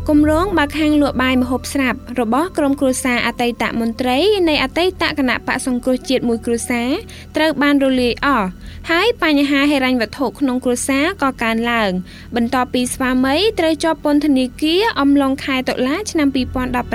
គម្រោងបើកហាងលក់បាយម្ហូបស្រាប់របស់ក្រុមគ្រួសារអតីតមន្ត្រីនៃអតីតគណៈបក្សសង្គ្រោះជាតិមួយគ្រួសារត្រូវបានរលាយអស់ហើយបញ្ហាហិរញ្ញវត្ថុក្នុងគ្រួសារក៏កើនឡើងបន្ទាប់ពីស្វាមីត្រូវជាប់ពន្ធនាគារអំឡុងខែតុលាឆ្នាំ2019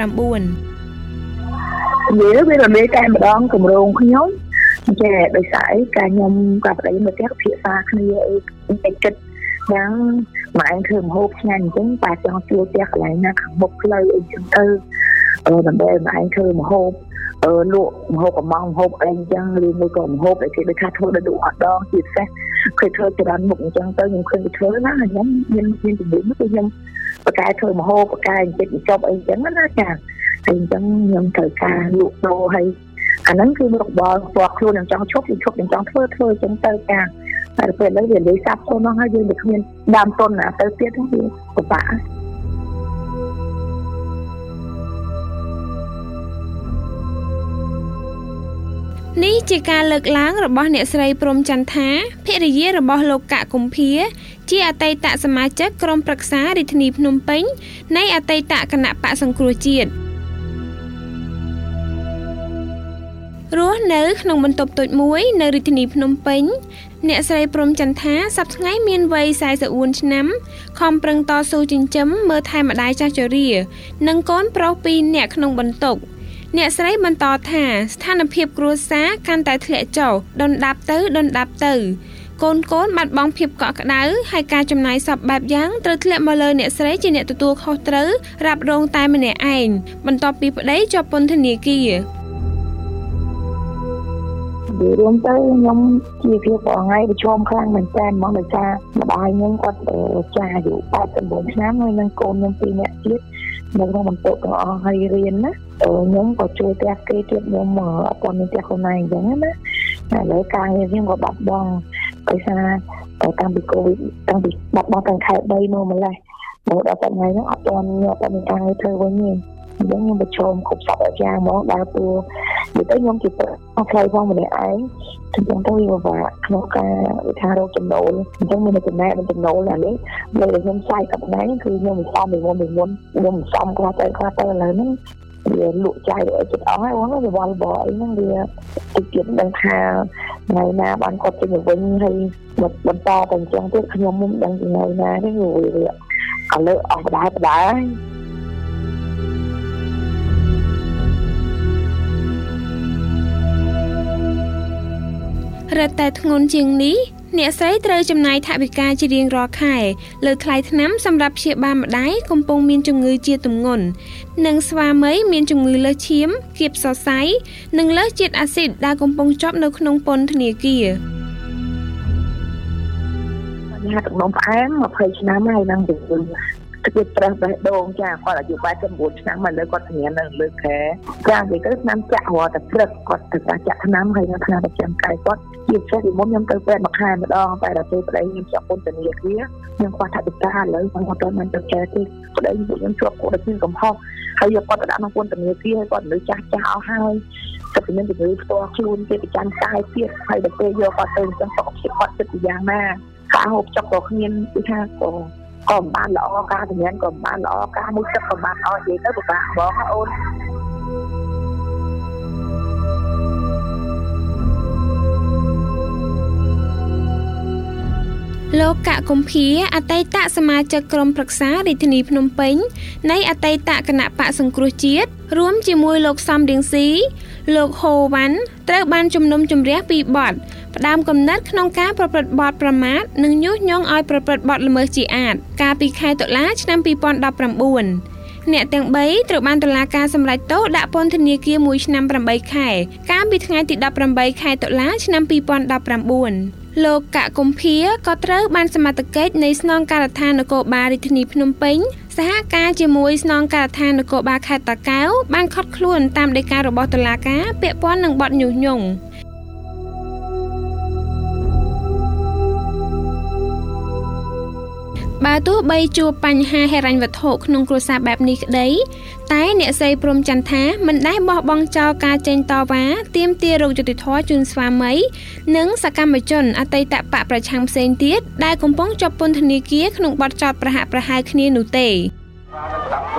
វារលាយតែម្ដងគម្រោងខ្ញុំចេះដោយសារអីការខ្ញុំกับប្តីមកផ្ទះភាសាគ្នាអីតិចគិតយ៉ាងម៉ែធ្វើម្ហូបឆ្ងាញ់អញ្ចឹងប៉ាចង់ជួលផ្ទះកន្លែងណាខាងមុខផ្លូវអីចឹងទៅដើម្បីម៉ែធ្វើម្ហូបលក់ម្ហូបកំងម្ហូបអីអញ្ចឹងឬមួយក៏ម្ហូបដែលគេដូចថាធ្វើដល់លក់អត់ដងជាពិសេសឃើញធ្វើច្រើនមុខអញ្ចឹងទៅខ្ញុំឃើញគេធ្វើណាខ្ញុំមានជំនាញគឺខ្ញុំបកកែធ្វើម្ហូបបកកែចិត្តចប់អីអញ្ចឹងណាចាហើយអញ្ចឹងខ្ញុំត្រូវការលក់ដូរហើយអាហ្នឹងគឺរបស់គាត់ខ្លួនខ្ញុំចង់ឈប់ខ្ញុំចង់ធ្វើអញ្ចឹងទៅចាតែពេលឥឡូវវាលេខសាប់ទៅនោះហើយយើងមិនគ្មានដើមទុនណាទៅទៀតហ្នឹងវាពិបាកនេះជាការលើកឡើងរបស់អ្នកស្រីព្រំចន្ទថាភរិយារបស់លោកកកុម្ភាជាអតីតសមាជិកក្រុមប្រឹក្សារាជធានីភ្នំពេញនៃអតីតគណៈបក្សសង្គ្រោះជាតិរស់នៅក្នុងបន្ទប់តូចមួយនៅរាជធានីភ្នំពេញអ្នកស្រីព្រំចន្ទថាសប្តាហ៍ថ្ងៃមានវ័យ44ឆ្នាំខំប្រឹងតស៊ូចិញ្ចឹមមើលថែម្ដាយចាស់ជរានិងកូនប្រុស2នាក់ក្នុងបន្ទុកអ្នកស្រីបន្តថាស្ថានភាពគ្រួសារកាន់តែធ្លាក់ចុះដុនដាបទៅកូនបាត់បង់ភាពកក់ក្ដៅហើយការចំណាយសពបែបយ៉ាងត្រូវធ្លាក់មកលើអ្នកស្រីជាអ្នកទទួលខុសត្រូវរ៉ាប់រងតែម្នាក់ឯងបន្ទាប់ពីប្តីជាប់ពន្ធនាគាររួមទៅខ្ញុំជាភាពប្រងៃប្រឈមខ្លាំងមែនតើហ្មងដោយសារម្ដាយខ្ញុំគាត់ចាស់អាយុ89ឆ្នាំហើយនឹងកូនខ្ញុំ2នាក់ទៀតនៅក្នុងបន្ទប់ទាំងអស់ហើយរៀនណាខ្ញុំក៏ជួយផ្ទះគេទៀតខ្ញុំអត់ទាន់មានផ្ទះខ្លួនឯងអញ្ចឹងណាឥឡូវការងារខ្ញុំក៏បាត់បង់ដោយសារតាំងពីកូវីដតាំងពីបាត់បង់តាំងខែ3មកម្លេះមកដល់ថ្ងៃហ្នឹងអត់ទាន់មានការងារធ្វើវិញទេអញ្ចឹងខ្ញុំប្រឈមគ្រប់សពយ៉ាងហ្មងដល់ព្រោះនិយាយទៅខ្ញុំជាផ្លូវផងម្នាក់ឯងអញ្ចឹងទៅវាពិបាកក្នុងការវិធានរកចំណូលអញ្ចឹងមានចំណែកចំណូលអានេះលើខ្ញុំផ្សាយกับថ្ងៃគឺខ្ញុំមិនសមពីមុនខ្ញុំមិនសមខ្លះទៅឥឡូវហ្នឹងវាលក់ចាយទៅចិត្តអស់ហើយបងវាវល់បអីហ្នឹងវាតិចទៀតដឹងថាថ្ងៃណាបានគាត់ចេញទៅវិញហើយបន្តទៅអញ្ចឹងទៀតខ្ញុំមិនដឹងពីថ្ងៃណាទេវាឥឡូវអស់បដារត់តែធ្ងន់ជាងនេះអ្នកស្រីត្រូវចំណាយថវិកាជារៀងរាល់ខែលើថ្លៃថ្នាំសម្រាប់ព្យាបាលម្ដាយកំពុងមានជំងឺជាទម្ងន់និងស្វាមីមានជំងឺលើសឈាមគៀបសរសៃនិងលើសជាតិអាស៊ីតដែលកំពុងជាប់នៅក្នុងពន្ធនាគារបញ្ហាទឹកនោមផ្អែម20ឆ្នាំហើយនឹងជំងឺទឹកត្រេះបេះដូងចាគាត់អាយុ89ឆ្នាំមកលើគាត់ធានានៅលើខែចានិយាយទៅឆ្នាំចាក់រាល់តែព្រឹកគាត់ទៅចាក់ថ្នាំហើយថ្នាំប្រចាំកាយគាត់ជាពិសេសពីមុនខ្ញុំទៅពេទ្យមួយខែម្ដងតែដល់ពេលប្តីខ្ញុំជាប់ពន្ធនាគារខ្ញុំខ្វះថវិកាឥឡូវខ្ញុំអត់ទាន់បានទៅចែកទេប្តីខ្ញុំជាប់គាត់ទៅកំហុសហើយយកគាត់ទៅដាក់ក្នុងពន្ធនាគារហើយគាត់មនុស្សចាស់អស់ហើយទឹកមានជំងឺផ្ទាល់ខ្លួនគេប្រចាំកាយទៀតហើយដល់ពេលយកគាត់ទៅចឹងសុខភាពគាត់ចិត្តយ៉ាងណាការហូបចុកក៏គ្មានគឺថាក៏មិនបានល្អការជំនាញក៏មិនបានល្អការមួយទឹកក៏បានអត់និយាយទៅពិបាកបងអូនលោកកកុម្ភាអតីតសមាជិកក្រុមប្រឹក្សារាជធានីភ្នំពេញនៃអតីតគណៈបក្សសង្គ្រោះជាតិរួមជាមួយលោកសំរៀងស៊ីលោកហូវ៉ាន់ត្រូវបានជំនុំជម្រះពីបទផ្ដើមកំណត់ក្នុងការប្រព្រឹត្តបទប្រមាថនិងញុះញង់ឲ្យប្រព្រឹត្តបទល្មើសជាអាតកាលពីខែតុលាឆ្នាំ2019អ្នកទាំង3ត្រូវបានតុលាការសម្រេចទោសដាក់ពន្ធនាគារ1ឆ្នាំ8ខែកាលពីថ្ងៃទី18ខែតុលាឆ្នាំ2019លោកកកុម្ភាក៏ត្រូវបានសមត្ថកិច្ចនៃស្នងការដ្ឋាននគរបាលរាជធានីភ្នំពេញសហការជាមួយស្នងការដ្ឋាននគរបាលខេត្តតាកែវបានឃាត់ខ្លួនតាមដីការបស់តុលាការពាក់ព័ន្ធនឹងបទញុះញង់បើទោះបីជួបបញ្ហាហិរញ្ញវត្ថុក្នុងគ្រួសារបែបនេះក្តីតែអ្នកស្រីព្រំចន្ទថាមិនដែលបោះបង់ចោលការចេញតវ៉ាទាមទាររកយុត្តិធម៌ជូនស្វាមីនិងសកម្មជនអតីតបកប្រឆាំងផ្សេងទៀតដែលកំពុងជាប់ពន្ធនាគារក្នុងបទចោទប្រហាក់ប្រហែលគ្នានោះទេ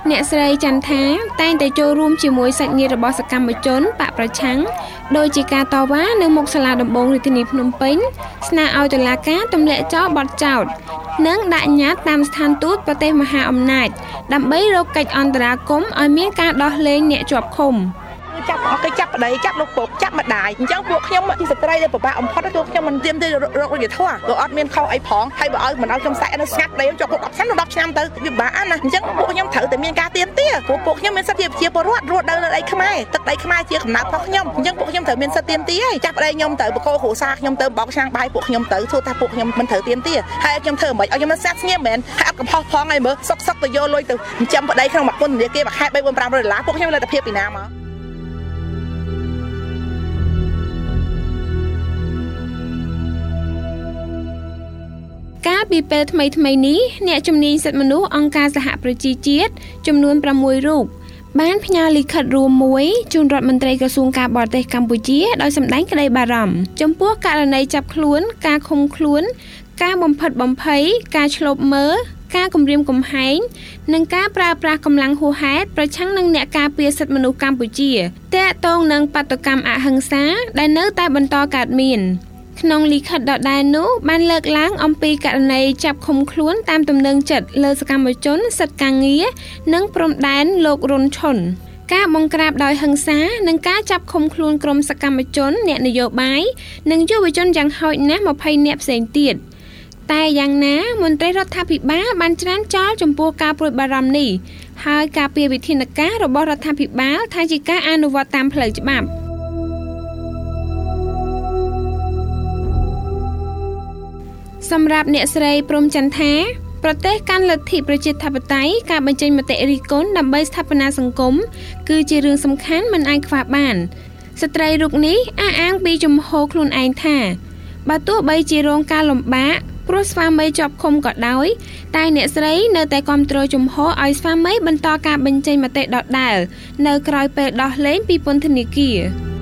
អ្នកស្រីចន្ទថាតែងតែចូលរួមជាមួយសាច់ញាតិរបស់សកម្មជនបកប្រឆាំងដោយជាការតវ៉ានៅមុខសាលាដំបងរាជធានីភ្នំពេញស្នើឲ្យតុលាការទម្លាក់ចោលបទចោទនិងដាក់ញត្តិតាមស្ថានទូតប្រទេសមហាអំណាចដើម្បីរកកិច្ចអន្តរាគមន៍ឲ្យមានការដោះលែងអ្នកជាប់ឃុំចាប់អស់គេចាប់ប្តីចាប់លោកពុកចាប់ម្ដាយអញ្ចឹងពួកខ្ញុំជាស្ត្រីដែលពិបាកបំផុតពួកខ្ញុំមិនទាមទាររកយុត្តិធម៌ក៏អត់មានខុសអីផងហើយបើឲ្យមិនឲ្យខ្ញុំសាក់នៅស្ងាត់ប្តីខ្ញុំជាប់គុក10ឆ្នាំទៅវាពិបាកណាអញ្ចឹងពួកខ្ញុំត្រូវតែមានការទាមទារព្រោះពួកខ្ញុំមានសិទ្ធិជាពលរដ្ឋរស់នៅលើដីខ្មែរទឹកដីខ្មែរជាកំណើតរបស់ខ្ញុំអញ្ចឹងពួកខ្ញុំត្រូវមានសិទ្ធិទាមទារហើយចាប់ប្តីខ្ញុំទៅបកគោគ្រួសារខ្ញុំទៅបោកឆ្នាំងបាយពួកខ្ញុំទៅធ្វើថាពួកខ្ញុំមិនត្រូវទាមទារហើយខ្ញុំធ្វើមិនឲ្យខ្ញុំមិនស្ងាត់ស្ងៀមមែនហើយអត់កំហុសផងហើយមើលសុកទៅយកលុយទៅចិញ្ចឹមប្តីក្នុងមួយពន្ធនាគារមួយខែ$3,500ពួកខ្ញុំលើលទ្ធភាពពីណាមកកាលពីពេលថ្មីនេះអ្នកជំនាញសិទ្ធិមនុស្សអង្គការសហប្រជាជាតិចំនួន6រូបបានផ្ញើលិខិតរួមមួយជូនរដ្ឋមន្ត្រីក្រសួងការបរទេសកម្ពុជាដោយសម្ដែងក្តីបារម្ភចំពោះករណីចាប់ខ្លួនការឃុំខ្លួនការបំផិតបំភ័យការឆ្លប់មើលការគំរាមកំហែងនិងការប្រើប្រាស់កម្លាំងហួសហេតុប្រឆាំងនឹងអ្នកការពារសិទ្ធិមនុស្សកម្ពុជាទាក់ទងនឹងបាតុកម្មអហិង្សាដែលនៅតែបន្តកើតមានក្នុងលិខិតដដែលនោះបានលើកឡើងអំពីករណីចាប់ឃុំខ្លួនតាមទំនឹងចិត្តលើសកម្មជនសិទ្ធិការងារនិងព្រំដែនលោករុនឈុនការបង្ក្រាបដោយហិង្សានិងការចាប់ឃុំខ្លួនក្រុមសកម្មជនអ្នកនយោបាយនិងយុវជនយ៉ាងហោចណាស់20នាក់ផ្សេងទៀតតែយ៉ាងណាមន្ត្រីរដ្ឋាភិបាលបានច្រានចោលចំពោះការព្រួយបារម្ភនេះហើយការពីវិធានការរបស់រដ្ឋាភិបាលថាជាការអនុវត្តតាមផ្លូវច្បាប់សម្រាប់អ្នកស្រីព្រំចន្ទថាប្រទេសកាន់លទ្ធិប្រជាធិបតេយ្យការបញ្ចេញមតិរិះគន់ដើម្បីស្ថាបនាសង្គមគឺជារឿងសំខាន់មិនអាចខ្វះបានស្ត្រីរូបនេះអះអាងពីជំហរខ្លួនឯងថាបើទោះបីជារងការលំបាកព្រោះស្វាមីជាប់ឃុំក៏ដោយតែអ្នកស្រីនៅតែគាំទ្រជំហរឲ្យស្វាមីបន្តការបញ្ចេញមតិដដែលនៅក្រោយពេលដោះលែងពីពន្ធនាគារ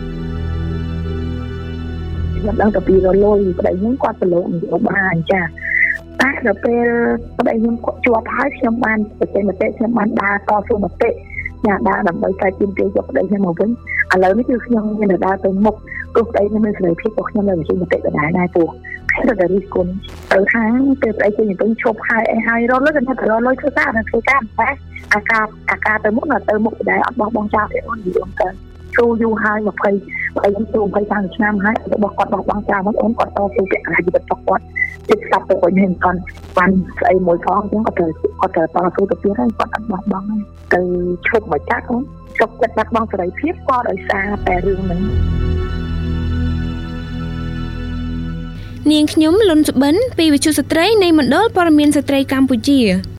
ខ្ញុំដឹងតែពីរលុយប្តីខ្ញុំគាត់ទៅលោកនយោបាយចាតែដល់ពេលប្តីខ្ញុំជាប់ហើយខ្ញុំបានបញ្ចេញមតិខ្ញុំបានដើរតស៊ូមតិចាដើរដើម្បីតែទាមទារយកប្តីខ្ញុំមកវិញឥឡូវនេះគឺខ្ញុំមានដើរទៅមុខព្រោះប្តីខ្ញុំមានសេរីភាពរបស់ខ្ញុំនៅបញ្ចេញមតិដដែលដែរព្រោះខ្ញុំទៅរិះគន់ទៅថាពេលប្តីខ្ញុំទៅឈប់ហើយអីហើយរត់លើគាត់ទៅរត់លុយធ្វើការតែអាការទៅមុខទៅមុខដែរអត់បោះបង់ចោលទេអូននិយាយទៅចូលយូរហើយ20ខ្ញុំចូល20ឆ្នាំហើយរបស់គាត់បោះបង់ចោលមកអូនគាត់តស៊ូពាក់កណ្ដាលជីវិតគាត់ចិត្តស្ដាប់ទៅវិញហ្នឹងគាត់បានស្អីមួយផងអញ្ចឹងគាត់ទៅតស៊ូទៅទៀតហើយគាត់អត់បោះបង់ទៅឈប់មកចាក់អូនជប់ចិត្តបាត់បង់សេរីភាពក៏ដោយសារតែរឿងហ្នឹងនាងខ្ញុំលុនសុបិនពីវិទ្យុស្ត្រីនៃមណ្ឌលព័ត៌មានស្ត្រីកម្ពុជា